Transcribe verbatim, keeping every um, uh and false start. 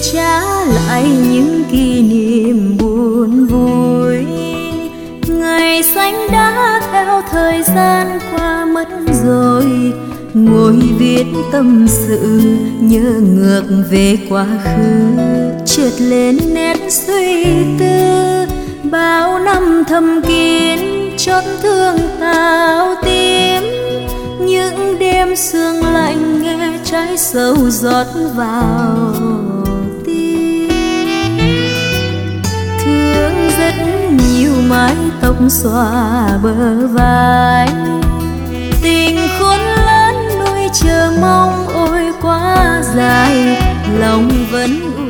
trả lại những kỷ niệm buồn vui. Ngày xanh đã theo thời gian qua mất rồi, ngồi viết tâm sự nhớ ngược về quá khứ, trượt lên nét suy tư. Bao năm thầm kín chót thương tao tim, những đêm sương lạnh nghe trái sầu giọt vào tim. Thương rất nhiều mái tóc xõa bờ vai, tình khôn lớn nuôi chờ mong ôi quá dài, lòng vẫn